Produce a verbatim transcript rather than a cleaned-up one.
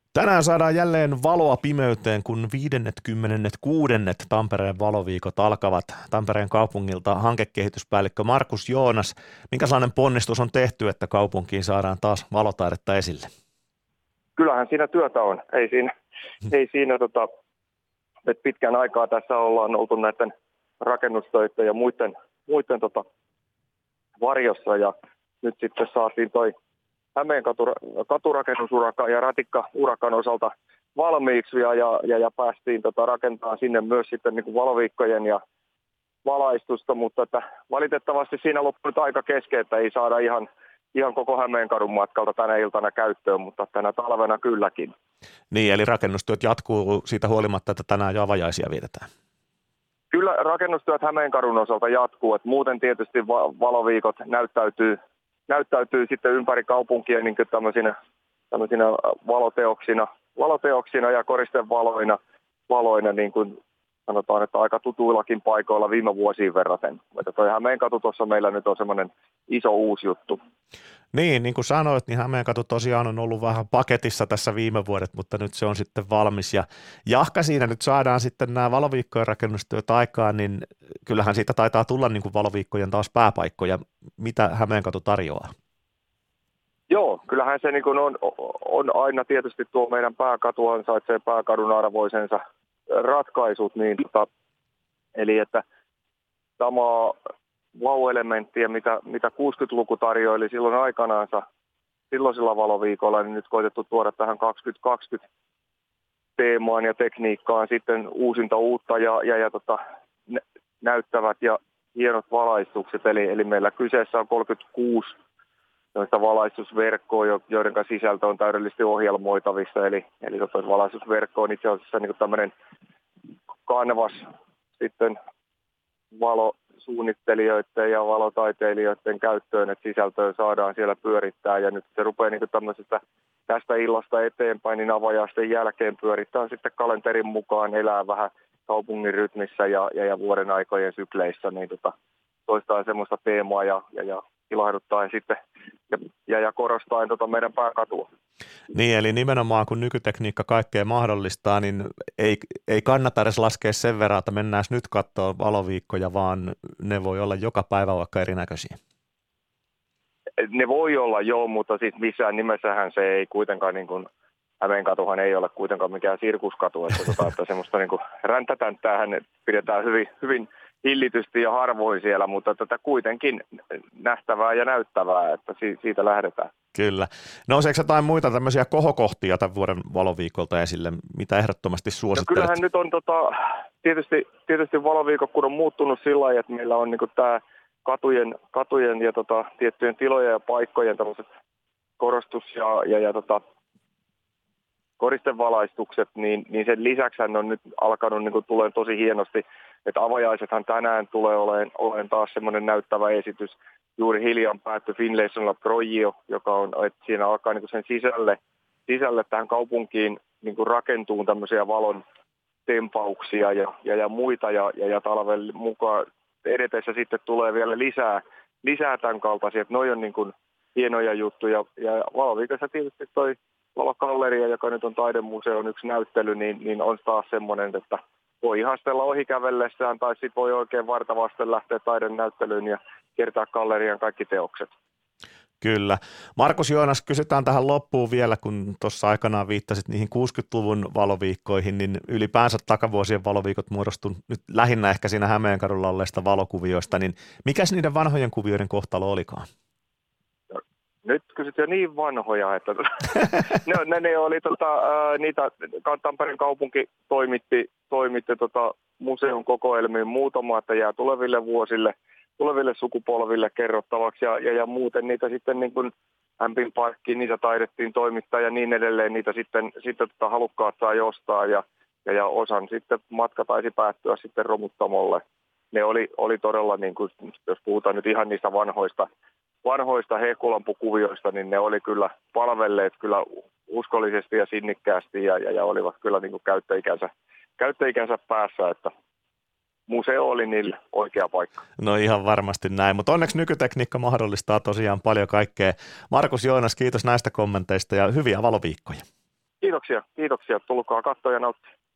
Tänään saadaan jälleen valoa pimeyteen, kun viidennetkymmenennetkuudennet Tampereen valoviikot alkavat. Tampereen kaupungilta hankekehityspäällikkö Markus Joonas, minkälainen ponnistus on tehty, että kaupunkiin saadaan taas valotaidetta esille? Kyllähän siinä työtä on. Ei siinä, ei siinä tota, että pitkän aikaa tässä ollaan oltu näiden rakennustöiden ja muiden, muiden tota, varjossa ja nyt sitten saatiin toi Hämeen katurakennusuraka ja ratikkaurakan osalta valmiiksi ja, ja, ja, ja päästiin tota rakentamaan sinne myös sitten niin kuin valoviikkojen ja valaistusta, mutta että valitettavasti siinä loppui aika kesken, että ei saada ihan, ihan koko Hämeenkadun matkalta tänä iltana käyttöön, mutta tänä talvena kylläkin. Niin, eli rakennustyöt jatkuu siitä huolimatta, että tänään jo avajaisia vietetään. Kyllä rakennustyöt Hämeenkadun osalta jatkuu, että muuten tietysti va- valoviikot näyttäytyy näyttäytyy sitten ympäri kaupunkia niin tämmöisinä, tämmöisinä valoteoksina, valoteoksina ja koristevaloina, valoina, niin kuin sanotaan, että aika tutuillakin paikoilla viime vuosiin verraten. Mutta toi Hämeenkatu tuossa meillä nyt on semmoinen iso uusi juttu. Niin, niin kuin sanoit, niin Hämeenkatu tosiaan on ollut vähän paketissa tässä viime vuodet, mutta nyt se on sitten valmis. Ja jahka siinä nyt saadaan sitten nämä valoviikkojen rakennustyöt aikaan, niin kyllähän siitä taitaa tulla niin kuin valoviikkojen taas pääpaikkoja. Mitä Hämeenkatu tarjoaa? Joo, kyllähän se niin kuin on, on aina tietysti tuo meidän pääkatu ansaitsee pääkadun arvoisensa ratkaisut. Niin, tota, eli että samaa wow-elementtiä, mitä, mitä kuusikymmentäluku tarjoili silloin aikanaansa silloisilla valoviikoilla, niin nyt koitettu tuoda tähän kaksituhattakaksikymmentä teemaan ja tekniikkaan sitten uusinta uutta ja, ja, ja tota, näyttävät ja hienot valaistukset. Eli, eli meillä kyseessä on kolmekymmentäkuusi valaistusverkkoa, joiden sisältö on täydellisesti ohjelmoitavissa. Eli, eli tota, valaistusverkko on itse asiassa niin kuin tämmöinen kanvas sitten valo suunnittelijoiden ja valotaiteilijoiden käyttöön, että sisältöä saadaan siellä pyörittää ja nyt se rupeaa niin tämmöisestä tästä illasta eteenpäin, niin avajaisten jälkeen pyörittää sitten kalenterin mukaan, elää vähän kaupungin rytmissä ja, ja, ja vuoden aikojen sykleissä, niin tota, toistaan semmoista teemaa ja, ja, ja ilahduttaa sitten ja, ja, ja korostaa tota meidän pääkatua. Niin, eli nimenomaan kun nykytekniikka kaikkea mahdollistaa, niin ei, ei kannata edes laskea sen verran, että mennään nyt katsoa valoviikkoja, vaan ne voi olla joka päivä vaikka erinäköisiä. Ne voi olla joo, mutta siis missään nimessähän se ei kuitenkaan, niin kuin, Hämeenkatuhan ei ole kuitenkaan mikään sirkuskatu, että, tota, että semmoista niin kuin räntätänttäähän pidetään hyvin, hyvin hillitysti ja harvoin siellä, mutta tätä kuitenkin nähtävää ja näyttävää, että siitä lähdetään. Kyllä. Nouseeko jotain muita tämmöisiä kohokohtia tämän vuoden valoviikolta esille? Mitä ehdottomasti suosittelet? No kyllähän nyt on tota, tietysti, tietysti valoviikot, kun on muuttunut sillä lailla, että meillä on niin kuin tämä katujen, katujen ja tota, tiettyjen tilojen ja paikkojen tämmöiset korostus- ja, ja, ja tota, koristevalaistukset, niin, niin sen lisäksi on nyt alkanut niin kuin tulee tosi hienosti, että avajaisethan tänään tulee olemaan, olemaan taas semmoinen näyttävä esitys. Juuri hiljan päättyi Finlaysolla Projio, joka on, että siinä alkaa niin kuin sen sisälle, sisälle tähän kaupunkiin niin kuin rakentuu tämmöisiä valon tempauksia ja, ja, ja muita, ja, ja, ja talven mukaan edetessä sitten tulee vielä lisää, lisää tämän kaltaisia, että noi on niin kuin hienoja juttuja, ja valoviikossa tietysti toi Valogalleria, joka nyt on taidemuseon yksi näyttely, niin, niin on taas semmoinen, että voi ihastella ohikävellessään, tai sitten voi oikein vartavasten lähteä taidenäyttelyyn ja kertaa gallerian kaikki teokset. Kyllä. Markus Joonas, kysytään tähän loppuun vielä, kun tuossa aikanaan viittasit niihin kuusikymmentäluvun valoviikkoihin, niin ylipäänsä takavuosien valoviikot muodostui nyt lähinnä ehkä siinä Hämeenkadulla olleista valokuvioista, niin mikäs niiden vanhojen kuvioiden kohtalo olikaan? Nyt kysyt jo niin vanhoja, että ne, ne, ne oli tota, ää, niitä, Tampereen kaupunki toimitti, toimitti tota, museon kokoelmiin muutama, että jää tuleville vuosille, tuleville sukupolville kerrottavaksi ja, ja, ja muuten niitä sitten niin kuin Ämpin parkkiin, niitä taidettiin toimittaa ja niin edelleen, niitä sitten, sitten tota, halukkaat saa jostaa ja, ja, ja osan sitten matka taisi päättyä sitten romuttamolle. Ne oli, oli todella, niin kuin, jos puhutaan nyt ihan niistä vanhoista, vanhoista hehkulampukuvioista, niin ne oli kyllä palvelleet kyllä uskollisesti ja sinnikkäästi ja, ja, ja olivat kyllä niin kuin käyttöikänsä, käyttöikänsä päässä, että museo oli niille oikea paikka. No ihan varmasti näin, mutta onneksi nykytekniikka mahdollistaa tosiaan paljon kaikkea. Markus Joonas, kiitos näistä kommenteista ja hyviä valoviikkoja. Kiitoksia, kiitoksia. Tulkaa katsoa ja nauttia.